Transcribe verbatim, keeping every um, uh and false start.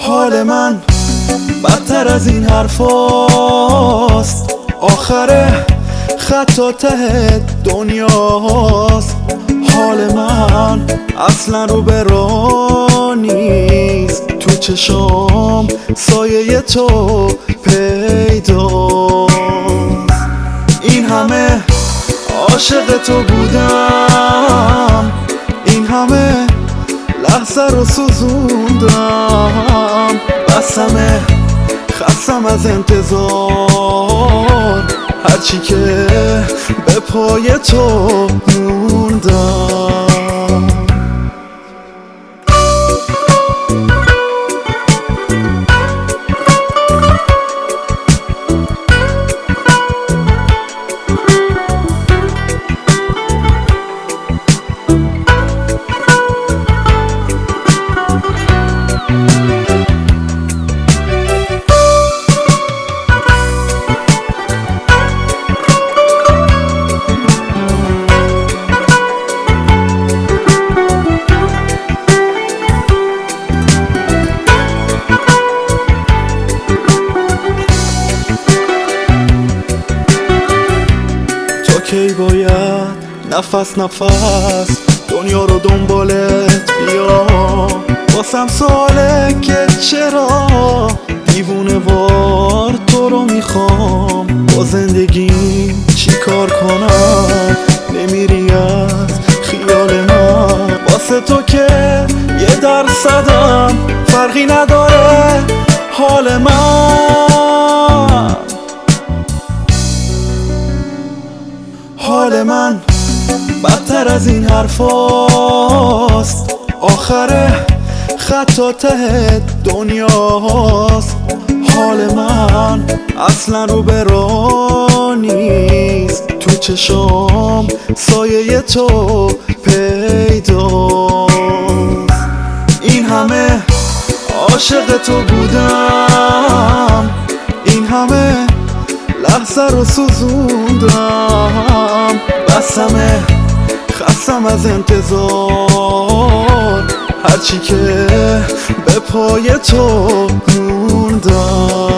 حال من بدتر از این حرفاست، آخره خطا ته دنیاست. حال من اصلا رو به راه نیست، تو چشام سایه تو پیداست. این همه عاشق تو بودم، این همه لحظه رو سوزوندم، بسمه خستم از انتظار، هرچی که به پای تو موندم. کی باید نفس نفس دنیا رو دنبالت بیام، واسم سواله که چرا دیوونه وار تو رو میخوام. با زندگیم چی کار کنم، نمیری از خیال من، واسه تو که یه درصدم فرقی نداره حال من. حال من بدتر از این حرفاست، آخره خطا ته دنیاست. حال من اصلا رو به راه نیست، تو چشام سایه تو پیداست. این همه عاشق تو بودم، این همه لحظه رو سوزوندم، بسمه خستم از انتظار، هرچی که به پای تو موندم.